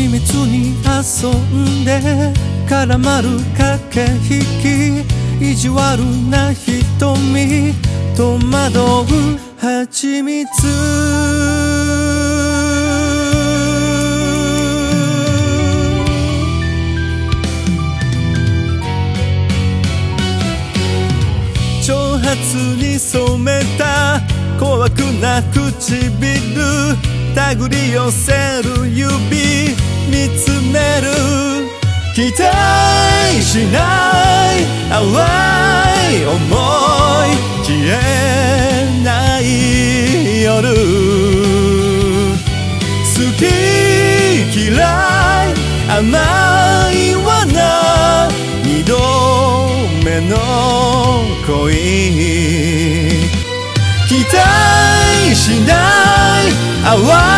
秘密に遊んで絡まる駆け引き、意地悪な瞳戸惑う蜂蜜。長髪に染めた怖くな唇、手繰り寄せる指見つめる。期待しない淡い想い消えない夜、好き嫌い甘い罠二度目の恋、期待しない淡い